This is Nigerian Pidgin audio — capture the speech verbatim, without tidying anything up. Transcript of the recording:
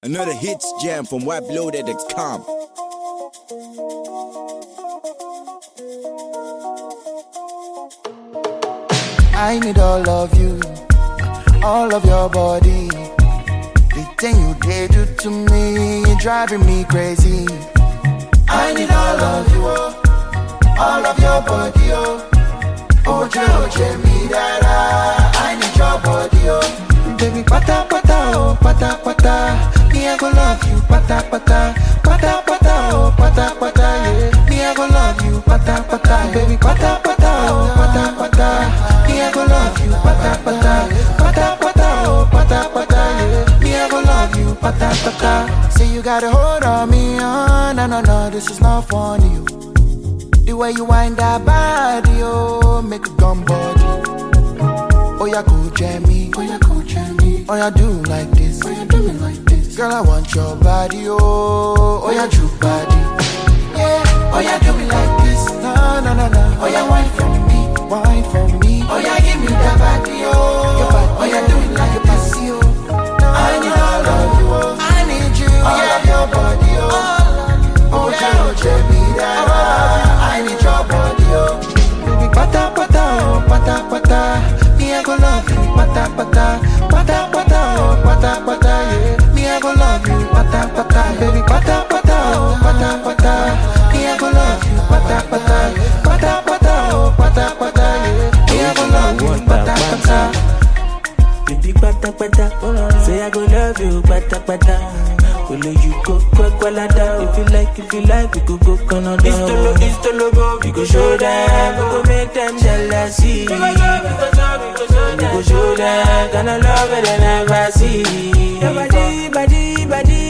Another hits jam from wipe loaded dot com. I need all of you, all of your body. The thing you did do to me, driving me crazy. I need all of you, oh, all of your body, oh. Oje, oje, mi dada. I need your body, oh. Baby, pata, pata, oh, pata, pata. Me, I go love you, pata, pata. Pata, pata, oh, pata, pata, yeah. Me, I go love you, pata, pata. Baby, pata, pata, oh, pata, pata. Me, I go love you, pata, pata. Pata, pata, oh, pata, pata, yeah. Me, I go love you, pata, pata. Say you got a hold on me, oh, no, no, no, this is not funny, oh. The way you wind that body, oh, make a gum body. Oh, yeah, go jammy. Oh, yeah, go jammy. Oh, yeah, do like this. Oh, yeah, do me like this. Girl, I want your body, oh. Oh, yeah, true body. Yeah. Oh, yeah, do me like this. No, no, no, no. Oh, yeah, wine for me. Wine for me. Oh, yeah, give me that body, oh. Your body. Oh, yeah, do it like this, oh. I need all of you, oh. I need you. All yeah. of your body, oh. Oh, yeah, oh, jammy, that. I need your body, oh. Baby, pata, pata, oh, pata, pata. Me, I go love you, pata, pata. Pata, pata, oh, pata, pata, yeah. Me, I go love you, pata, pata. Baby, pata, pata, oh, pata, pata. Me, I go love you, pata, pata. Pata, pata, oh, pata, pata, yeah. Me, I go love you, pata, pata. Baby, pata, pata. Say I go love you, pata, pata. Will you go quick while I down? If you like, if you like, we could go Canada. It's the logo, it's the logo. We go show them, we go make them jealousy. We go show them, gonna love it and never see. Your body, body, body,